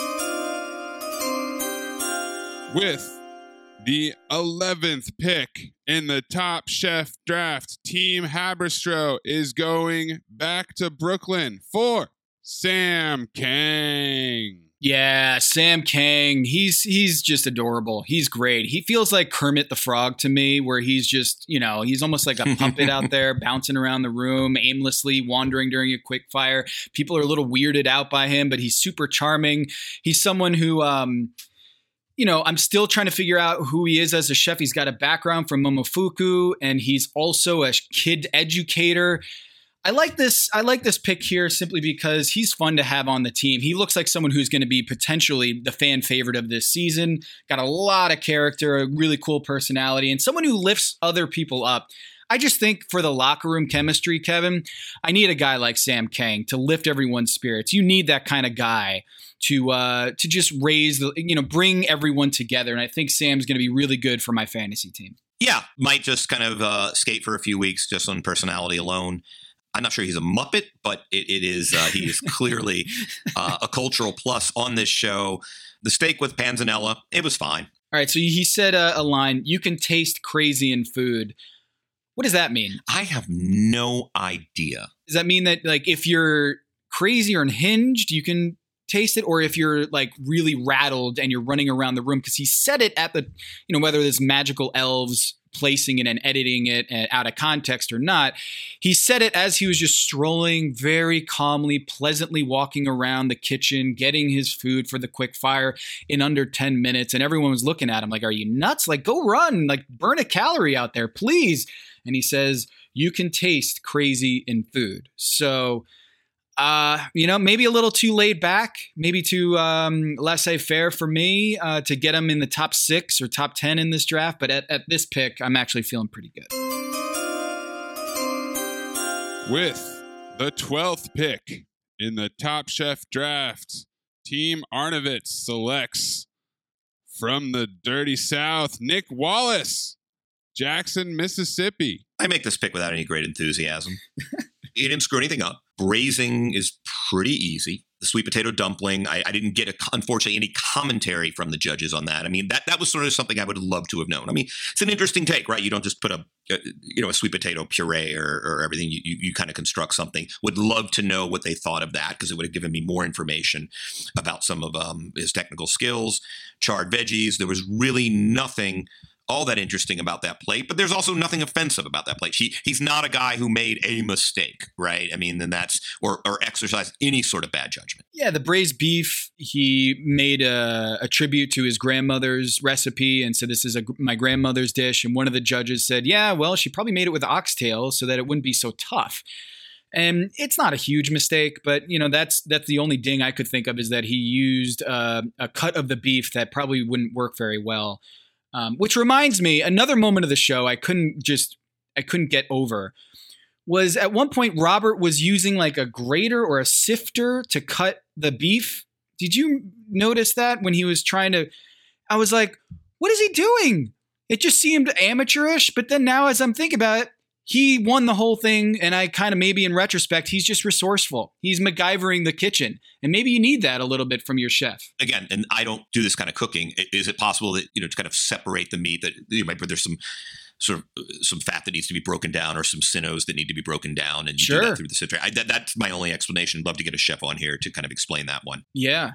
With the eleventh pick in the Top Chef draft, Team Haberstroh is going back to Brooklyn for Sam Kang. Yeah, Sam Kang, he's he's just adorable. He's great. He feels like Kermit the Frog to me, where he's just, you know, he's almost like a puppet out there bouncing around the room, aimlessly wandering during a quick fire. People are a little weirded out by him, but he's super charming. He's someone who, um, you know, I'm still trying to figure out who he is as a chef. He's got a background from Momofuku, and he's also a kid educator. I like this. I like this pick here simply because he's fun to have on the team. He looks like someone who's going to be potentially the fan favorite of this season. Got a lot of character, a really cool personality, and someone who lifts other people up. I just think for the locker room chemistry, Kevin, I need a guy like Sam Kang to lift everyone's spirits. You need that kind of guy to uh, to just raise the, you know, bring everyone together. And I think Sam's going to be really good for my fantasy team. Yeah, might just kind of uh, skate for a few weeks just on personality alone. I'm not sure he's a Muppet, but it, it is uh, he is clearly uh, a cultural plus on this show. The steak with panzanella, it was fine. All right, so he said uh, a line, you can taste crazy in food. What does that mean? I have no idea. Does that mean that, like, if you're crazy or unhinged, you can taste it? Or if you're, like, really rattled and you're running around the room? Because he said it at the, you know, whether there's magical elves placing it and editing it out of context or not, he said it as he was just strolling very calmly, pleasantly walking around the kitchen, getting his food for the quick fire in under ten minutes. And everyone was looking at him like, are you nuts? Like, go run, like burn a calorie out there, please. And he says, you can taste crazy in food. So, Uh, you know, maybe a little too laid back, maybe too um, laissez-faire for me uh, to get him in the top six or top ten in this draft. But at, at this pick, I'm actually feeling pretty good. With the twelfth pick in the Top Chef draft, Team Arnovitz selects from the Dirty South, Nick Wallace, Jackson, Mississippi. I make this pick without any great enthusiasm. He didn't screw anything up. Braising is pretty easy. The sweet potato dumpling, I, I didn't get, a, unfortunately, any commentary from the judges on that. I mean, that that was sort of something I would love to have known. I mean, it's an interesting take, right? You don't just put a, a you know, a sweet potato puree or, or everything. You, you, you kind of construct something. Would love to know what they thought of that because it would have given me more information about some of um, his technical skills. Charred veggies. There was really nothing all that interesting about that plate, but there's also nothing offensive about that plate. He he's not a guy who made a mistake, right? I mean, then that's or or exercised any sort of bad judgment. Yeah, the braised beef, he made a, a tribute to his grandmother's recipe and said, this is a, my grandmother's dish. And one of the judges said, yeah, well, she probably made it with oxtail so that it wouldn't be so tough. And it's not a huge mistake, but you know that's that's the only ding I could think of is that he used uh, a cut of the beef that probably wouldn't work very well. Um, which reminds me, another moment of the show I couldn't just, I couldn't get over was at one point Robert was using like a grater or a sifter to cut the beef. Did you notice that when he was trying to, I was like, what is he doing? It just seemed amateurish. But then now as I'm thinking about it, he won the whole thing. And I kind of maybe in retrospect, he's just resourceful. He's MacGyvering the kitchen. And maybe you need that a little bit from your chef. Again, and I don't do this kind of cooking. Is it possible that, you know, to kind of separate the meat that you might, there's some sort of some fat that needs to be broken down or some sinews that need to be broken down and you sure. do that through the citrate. I, that, that's my only explanation. Love to get a chef on here to kind of explain that one. Yeah.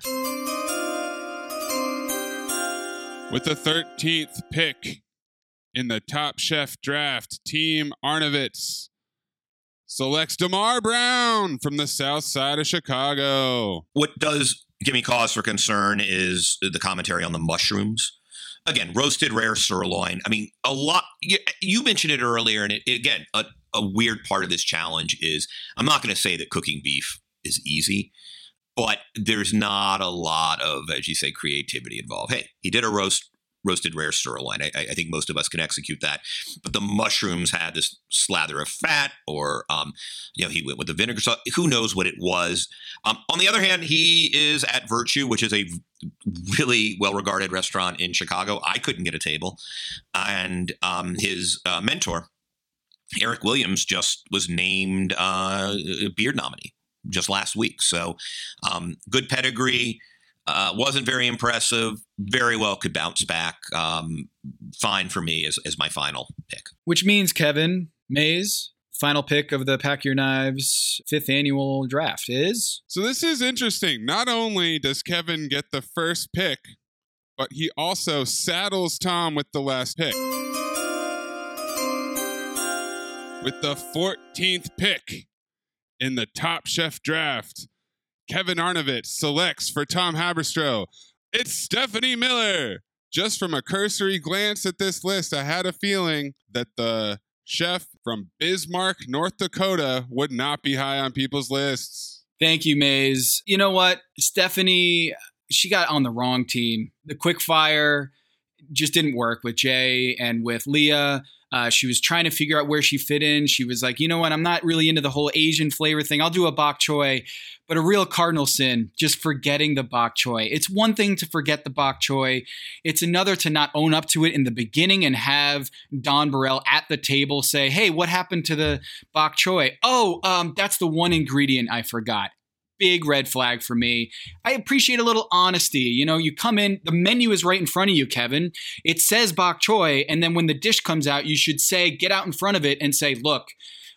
With the thirteenth pick in the Top Chef draft, Team Arnovitz selects DeMar Brown from the south side of Chicago. What does give me cause for concern is the commentary on the mushrooms. Again, roasted rare sirloin. I mean, a lot. You, you mentioned it earlier, and it, again, a, a weird part of this challenge is I'm not going to say that cooking beef is easy, but there's not a lot of, as you say, creativity involved. Hey, he did a roast. Roasted rare sirloin. I, I think most of us can execute that. But the mushrooms had this slather of fat, or um, you know, he went with the vinegar sauce. Who knows what it was? Um, on the other hand, he is at Virtue, which is a really well-regarded restaurant in Chicago. I couldn't get a table, and um, his uh, mentor, Eric Williams, just was named uh, a Beard nominee just last week. So um, good pedigree. Uh, wasn't very impressive. Very well could bounce back. Um, fine for me as, as my final pick. Which means, Kevin Mays, final pick of the Pack Your Knives fifth annual draft is? So this is interesting. Not only does Kevin get the first pick, but he also saddles Tom with the last pick. With the fourteenth pick in the Top Chef draft, Kevin Arnovitz selects for Tom Haberstroh, it's Stephanie Miller. Just from a cursory glance at this list, I had a feeling that the chef from Bismarck, North Dakota would not be high on people's lists. Thank you, Maze. You know what? Stephanie, she got on the wrong team. The quick fire just didn't work with Jay and with Leah. Uh, she was trying to figure out where she fit in. She was like, you know what? I'm not really into the whole Asian flavor thing. I'll do a bok choy, but a real cardinal sin, just forgetting the bok choy. It's one thing to forget the bok choy. It's another to not own up to it in the beginning and have Don Burrell at the table say, hey, what happened to the bok choy? Oh, um, that's the one ingredient I forgot. Big red flag for me. I appreciate a little honesty. You know, you come in, the menu is right in front of you, Kevin. It says bok choy, and then when the dish comes out, you should say, get out in front of it and say, look,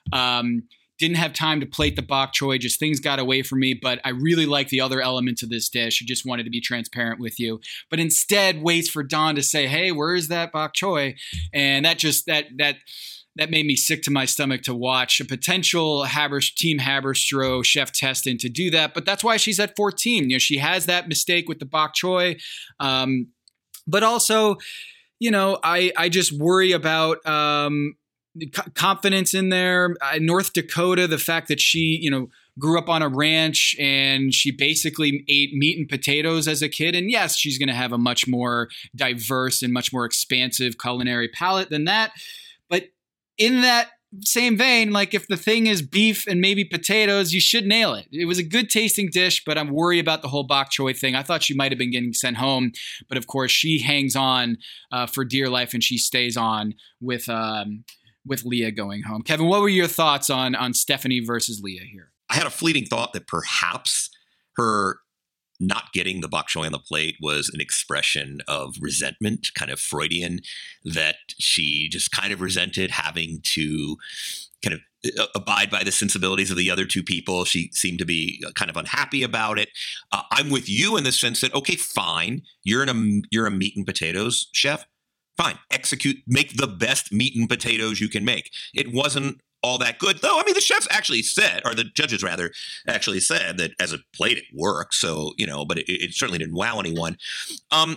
um, didn't have time to plate the bok choy, just things got away from me, but I really like the other elements of this dish. I just wanted to be transparent with you. But instead waits for Don to say, hey, where is that bok choy? And that just, that, that, That made me sick to my stomach to watch a potential Habers, Team Haberstroh chef Teston to do that. But that's why she's at fourteen. You know, she has that mistake with the bok choy. Um, but also, you know, I, I just worry about um, c- confidence in there. Uh, North Dakota, the fact that she, you know, grew up on a ranch and she basically ate meat and potatoes as a kid. And yes, she's going to have a much more diverse and much more expansive culinary palate than that. But in that same vein, like if the thing is beef and maybe potatoes, you should nail it. It was a good tasting dish, but I'm worried about the whole bok choy thing. I thought she might have been getting sent home, but of course she hangs on uh, for dear life and she stays on with um, with Leah going home. Kevin, what were your thoughts on on Stephanie versus Leah here? I had a fleeting thought that perhaps her not getting the bok choy on the plate was an expression of resentment, kind of Freudian, that she just kind of resented having to kind of abide by the sensibilities of the other two people. She seemed to be kind of unhappy about it. Uh, I'm with you in the sense that, okay, fine, you're in a you're a meat and potatoes chef. Fine, execute, make the best meat and potatoes you can make. It wasn't all that good, though. I mean, the chefs actually said, or the judges rather, actually said that as a plate it worked. So, you know, but it, it certainly didn't wow anyone. Um,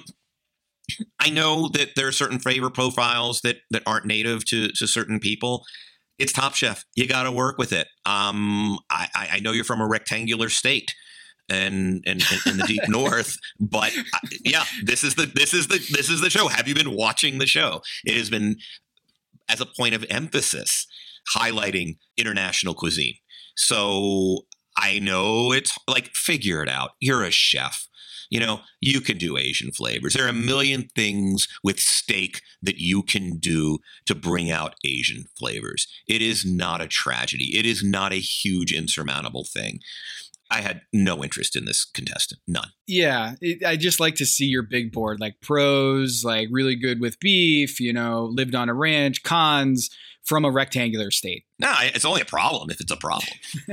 I know that there are certain flavor profiles that that aren't native to to certain people. It's Top Chef. You got to work with it. Um, I, I know you're from a rectangular state. And and in the deep north, but uh, yeah, this is the this is the this is the show. Have you been watching the show? It has been as a point of emphasis highlighting international cuisine. So I know it's like, figure it out. You're a chef. You know, you can do Asian flavors. There are a million things with steak that you can do to bring out Asian flavors. It is not a tragedy. It is not a huge insurmountable thing. I had no interest in this contestant. None. Yeah. It, I just like to see your big board, like pros, like really good with beef, you know, lived on a ranch, cons, from a rectangular state. No, it's only a problem if it's a problem.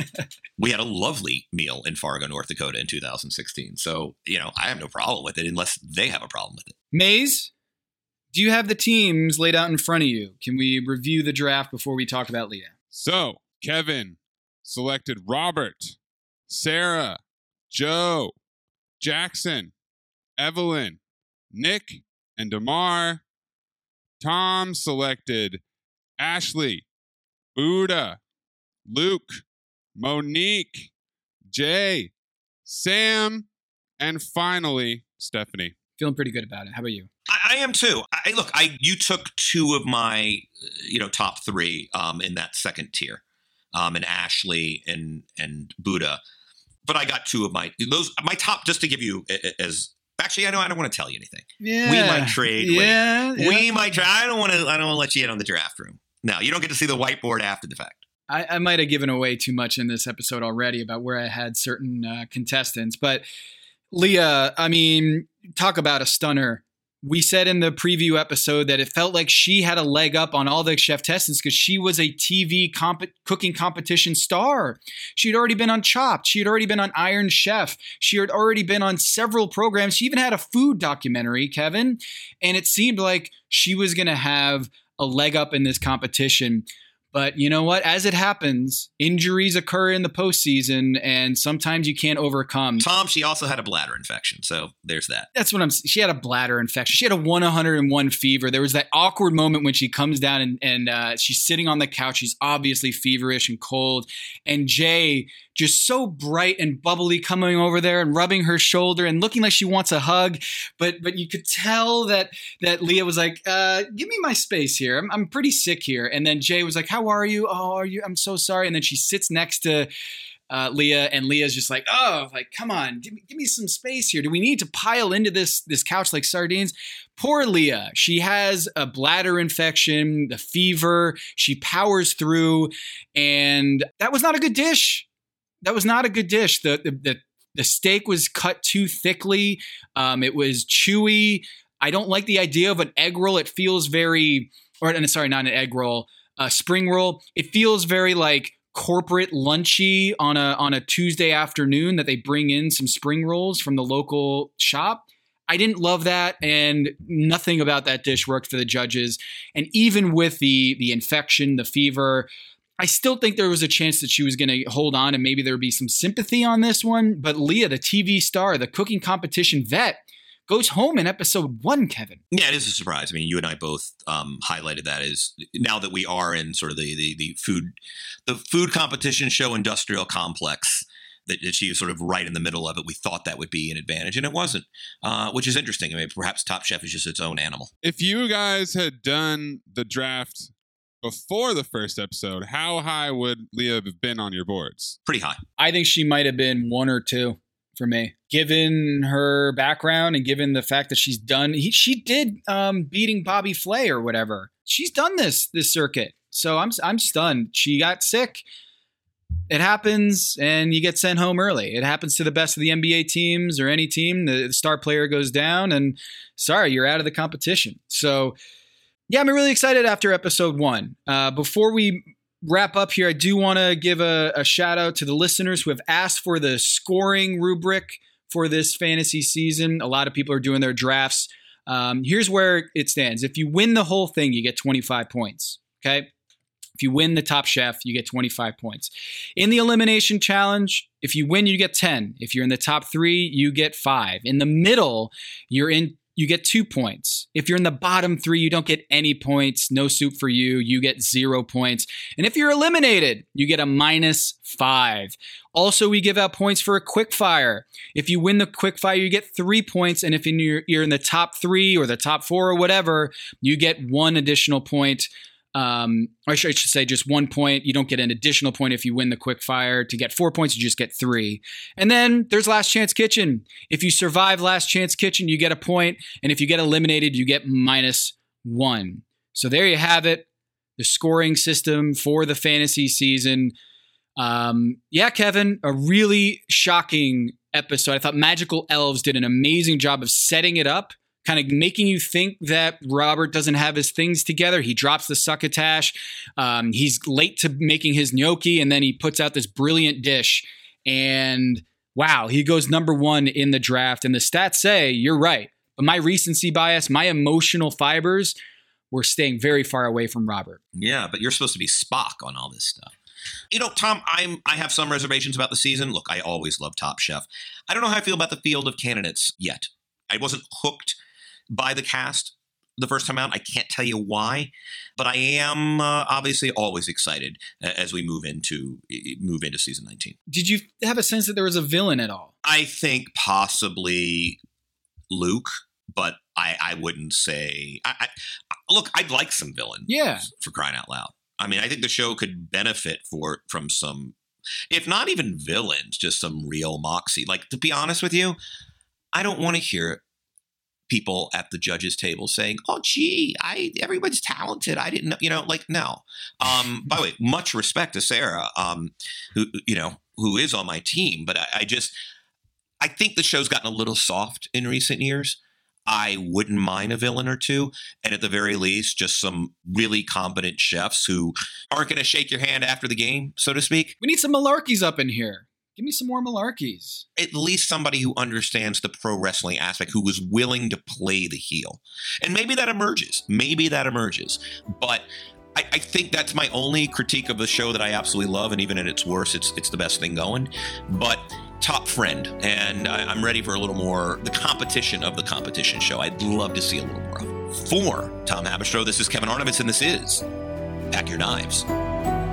We had a lovely meal in Fargo, North Dakota in two thousand sixteen. So, you know, I have no problem with it unless they have a problem with it. Maze, do you have the teams laid out in front of you? Can we review the draft before we talk about Leah? So, Kevin selected Robert, Sarah, Joe, Jackson, Evelyn, Nick, and Damar. Tom selected Ashley, Buddha, Luke, Monique, Jay, Sam, and finally, Stephanie. Feeling pretty good about it. How about you? I, I am too. I look, I you took two of my, you know, top three um, in that second tier, um, and Ashley and and Buddha. But I got two of my those my top, just to give you as actually I know I don't want to tell you anything. Yeah, we might trade. Yeah, later. yeah. we might try. I don't want to. I don't want to let you in on the draft room. No, you don't get to see the whiteboard after the fact. I, I might have given away too much in this episode already about where I had certain uh, contestants, but Leah, I mean, talk about a stunner. we said in the preview episode that it felt like she had a leg up on all the chef testants because she was a T V comp- cooking competition star. She had already been on Chopped. She had already been on Iron Chef. She had already been on several programs. She even had a food documentary, Kevin. And it seemed like she was going to have a leg up in this competition. But you know what? As it happens, injuries occur in the postseason, and sometimes you can't overcome. Tom, she also had a bladder infection, so there's that. That's what I'm. She had a bladder infection. She had a one hundred one fever. There was that awkward moment when she comes down and and uh, she's sitting on the couch. She's obviously feverish and cold, and Jay just so bright and bubbly coming over there and rubbing her shoulder and looking like she wants a hug. But but you could tell that that Leah was like, uh, give me my space here. I'm, I'm pretty sick here. And then Jay was like, how are you? Oh, are you? I'm so sorry. And then she sits next to uh, Leah, and Leah's just like, oh, like, come on, give me, give me some space here. Do we need to pile into this, this couch like sardines? Poor Leah. She has a bladder infection, the fever. She powers through, and that was not a good dish. That was not a good dish. The the the, the steak was cut too thickly. Um, it was chewy. I don't like the idea of an egg roll. It feels very, or sorry, not an egg roll, a spring roll. It feels very like corporate lunchy on a on a Tuesday afternoon that they bring in some spring rolls from the local shop. I didn't love that, and nothing about that dish worked for the judges. And even with the the infection, the fever, I still think there was a chance that she was going to hold on and maybe there would be some sympathy on this one. But Leah, the T V star, the cooking competition vet, goes home in episode one, Kevin. Yeah, it is a surprise. I mean, you and I both um, highlighted that as now that we are in sort of the, the, the food the food competition show industrial complex, that, that she is sort of right in the middle of it. We thought that would be an advantage, and it wasn't, uh, which is interesting. I mean, perhaps Top Chef is just its own animal. If you guys had done the draft before the first episode, how high would Leah have been on your boards? Pretty high. I think she might have been one or two for me, given her background and given the fact that she's done. He, she did um, beating Bobby Flay or whatever. She's done this this circuit, so I'm I'm stunned. She got sick. It happens, and you get sent home early. It happens to the best of the N B A teams or any team. The, the star player goes down, and sorry, you're out of the competition. So. Yeah, I'm really excited after episode one. Uh, before we wrap up here, I do want to give a, a shout out to the listeners who have asked for the scoring rubric for this fantasy season. A lot of people are doing their drafts. Um, here's where it stands. If you win the whole thing, you get twenty-five points. Okay. If you win the Top Chef, you get twenty-five points. In the elimination challenge, if you win, you get ten. If you're in the top three, you get five. In the middle, you're in you get two points. If you're in the bottom three, you don't get any points. No soup for you. You get zero points. And if you're eliminated, you get a minus five. Also, we give out points for a quick fire. If you win the quick fire, you get three points. And if you're, you're in the top three or the top four or whatever, you get one additional point. Um, or I should say just one point. You don't get an additional point if you win the quick fire. To get four points, you just get three. And then there's Last Chance Kitchen. If you survive Last Chance Kitchen, you get a point. And if you get eliminated, you get minus one. So there you have it. The scoring system for the fantasy season. Um, yeah, Kevin, a really shocking episode. I thought Magical Elves did an amazing job of setting it up, kind of making you think that Robert doesn't have his things together. He drops the succotash. Um, he's late to making his gnocchi, and then he puts out this brilliant dish. And wow, he goes number one in the draft. And the stats say, you're right. But my recency bias, my emotional fibers, were staying very far away from Robert. Yeah, but you're supposed to be Spock on all this stuff. You know, Tom, I'm I have some reservations about the season. Look, I always love Top Chef. I don't know how I feel about the field of candidates yet. I wasn't hooked by the cast the first time out. I can't tell you why, but I am uh, obviously always excited as we move into move into season nineteen. Did you have a sense that there was a villain at all? I think possibly Luke, but I, I wouldn't say. I, I, look, I'd like some villain. Yeah, for crying out loud. I mean, I think the show could benefit for from some, if not even villains, just some real moxie. Like, to be honest with you, I don't want to hear people at the judges' table saying, "Oh, gee, I everyone's talented. I didn't know." You know, like, no. Um, by the way, much respect to Sarah, um, who you know who is on my team, but I, I just I think the show's gotten a little soft in recent years. I wouldn't mind a villain or two. And at the very least, just some really competent chefs who aren't going to shake your hand after the game, so to speak. We need some malarkeys up in here. Give me some more malarkeys. At least somebody who understands the pro wrestling aspect, who was willing to play the heel. And maybe that emerges. Maybe that emerges. But I, I think that's my only critique of the show that I absolutely love. And even at its worst, it's it's the best thing going. But top friend. And I, I'm ready for a little more, the competition of the competition show. I'd love to see a little more of it. For Tom Haberstroh, this is Kevin Arnovitz, and this is Pack Your Knives.